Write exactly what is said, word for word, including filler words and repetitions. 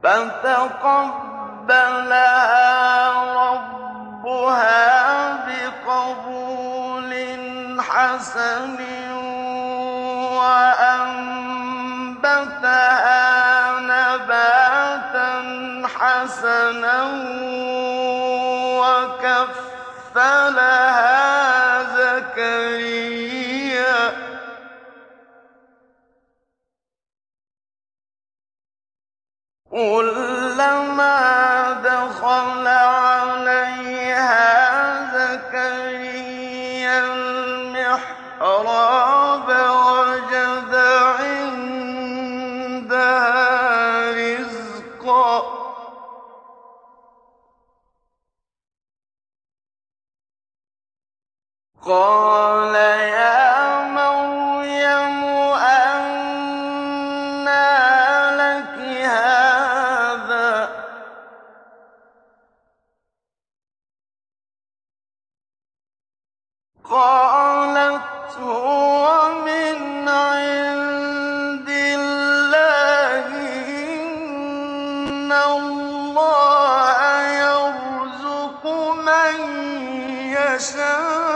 فَتَقَبَّلَهَا رَبُّهَا بِقَبُولٍ حَسَنٍ وَأَنبَتَهَا نَبَاتًا حَسَنًا وَكَفَّلَهَا زَكَرِيَّا ۖ كُلَّمَا دَخَلَ عَلَيْهَا زَكَرِيَّا الْمِحْرَابَ وَجَدَ عِندَهَا رِزْقًا ۖ قَالَ يَا مَرْيَمُ أَنَّىٰ لَكِ هَٰذَا ۖ قَالَتْ هُوَ مِنْ عِندِ اللَّهِ ۖ إِنَّ اللَّهَ يَرْزُقُ مَن يَشَاءُ